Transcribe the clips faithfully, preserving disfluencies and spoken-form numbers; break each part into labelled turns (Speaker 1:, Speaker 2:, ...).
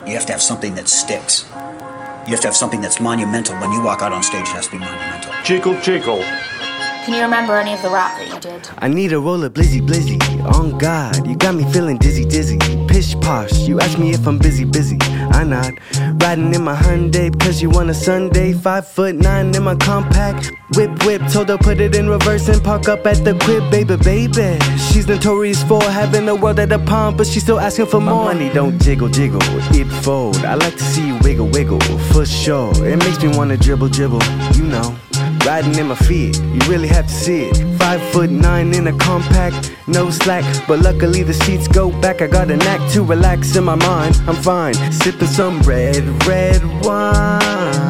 Speaker 1: You have to have something that sticks. You have to have something that's monumental. When you walk out on stage, it has to be monumental.
Speaker 2: Jiggle, jiggle.
Speaker 3: Can you remember any of the rap that you did?
Speaker 4: I need a roll of blizzy blizzy. On God, you got me feeling dizzy dizzy. Pish posh, you ask me if I'm busy busy. I nod, riding in my Hyundai cause you want a Sunday. Five foot nine in my compact. Whip whip, told her put it in reverse and park up at the crib, baby baby. She's notorious for having the world at a palm, but she's still asking for more. My money don't jiggle jiggle, it fold. I like to see you wiggle wiggle, for sure. It makes me wanna dribble dribble, you know. Riding in my Fiat, you really have to see it. Five foot nine in a compact, no slack, but luckily the seats go back. I got a knack to relax in my mind. I'm fine, sipping some red, red wine.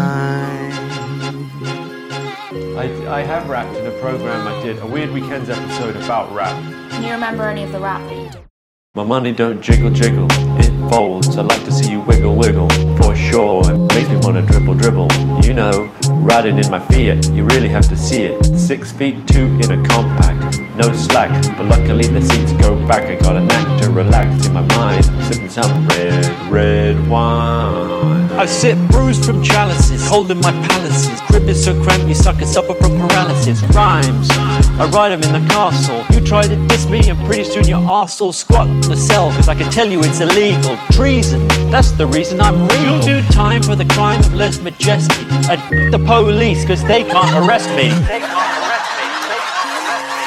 Speaker 2: I, I have rapped in a program I did, a Weird Weekends episode about rap.
Speaker 3: Can you remember any of the rap that you did?
Speaker 2: My money don't jiggle jiggle, it folds. I like to see you wiggle wiggle, for sure. It makes me wanna dribble dribble, you know. Riding in my Fiat, you really have to see it. Six feet two in a compact, no slack, but luckily the seats go back. I got a knack to relax in my mind, sipping some red, red wine.
Speaker 5: I sit bruised from chalices, holding my palaces. Crib is so cramped, you suckers suffer from paralysis. Rhymes, I ride them in the castle. You try to diss me and pretty soon your arse will squat on the cell, cause I can tell you it's illegal. Treason, that's the reason I'm real. You'll do time for the crime of Les Majestic. I'd f- the police cause they can't arrest me. They can't arrest me. They can't arrest me.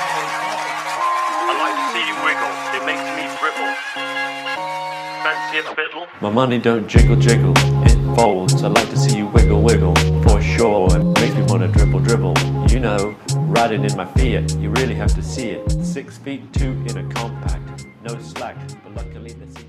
Speaker 5: I like to see you wiggle, it makes me dribble. Fancy a fiddle?
Speaker 2: My money don't jiggle jiggle, it folds. I like to see you wiggle wiggle, for sure. It makes me wanna dribble dribble, you know. Riding in my Fiat, you really have to see it. Six feet two in a compact, no slack, but luckily the seat